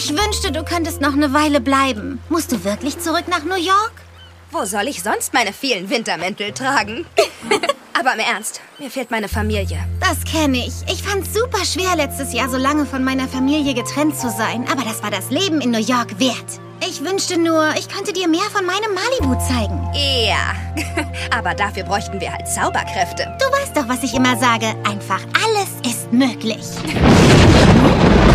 Ich wünschte, du könntest noch eine Weile bleiben. Musst du wirklich zurück nach New York? Wo soll ich sonst meine vielen Wintermäntel tragen? Aber im Ernst, mir fehlt meine Familie. Das kenne ich. Ich fand's super schwer, letztes Jahr so lange von meiner Familie getrennt zu sein. Aber das war das Leben in New York wert. Ich wünschte nur, ich könnte dir mehr von meinem Malibu zeigen. Ja, aber dafür bräuchten wir halt Zauberkräfte. Du weißt doch, was ich immer sage. Einfach alles ist möglich.